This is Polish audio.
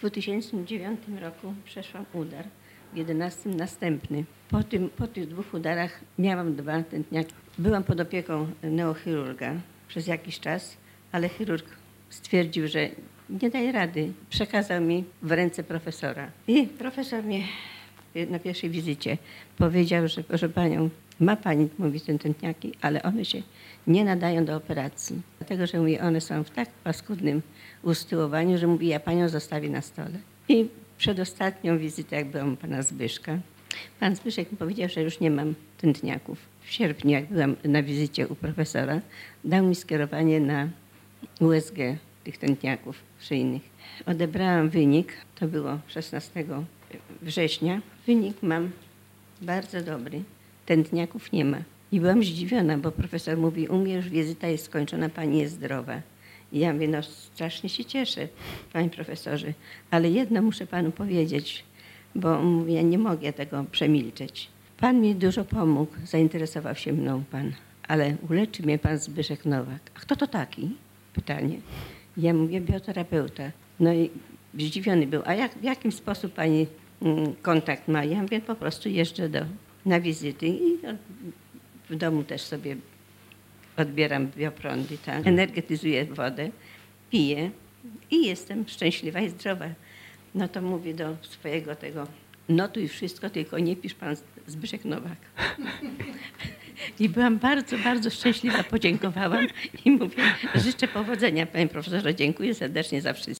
2009 roku przeszłam udar, w 2011 następny. Po tych 2 udarach miałam 2 tętniaki. Byłam pod opieką neochirurga przez jakiś czas, ale chirurg stwierdził, że nie daje rady. Przekazał mi w ręce profesora. I profesor mnie na pierwszej wizycie powiedział, że proszę panią, ma pani, mówi, tętniaki, ale one się nie nadają do operacji. Dlatego, że mówi, one są w tak paskudnym usytuowaniu, że mówi, ja panią zostawię na stole. I przedostatnią wizytę, jak byłam u pana Zbyszka, pan Zbyszek mi powiedział, że już nie mam tętniaków. W sierpniu, jak byłam na wizycie u profesora, dał mi skierowanie na USG tych tętniaków szyjnych. Odebrałam wynik, to było 16 września. Wynik mam bardzo dobry, tętniaków nie ma. I byłam zdziwiona, bo profesor mówi, u mnie już wizyta jest skończona, pani jest zdrowa. I ja mówię, no strasznie się cieszę, panie profesorze, ale jedno muszę panu powiedzieć, bo mówię, ja nie mogę tego przemilczeć. Pan mi dużo pomógł, zainteresował się mną pan, ale uleczy mnie pan Zbyszek Nowak. A kto to taki? Pytanie. Ja mówię, bioterapeuta. No i zdziwiony był, a w jakim sposób pani kontakt ma? Ja mówię, po prostu jeżdżę na wizyty i w domu też sobie odbieram bioprądy, tak? Energetyzuję wodę, piję i jestem szczęśliwa i zdrowa. No to mówię do swojego tego, notuj wszystko, tylko nie pisz pan Zbyszek Nowak. I byłam bardzo, bardzo szczęśliwa, podziękowałam i mówię, życzę powodzenia, panie profesorze, dziękuję serdecznie za wszystko.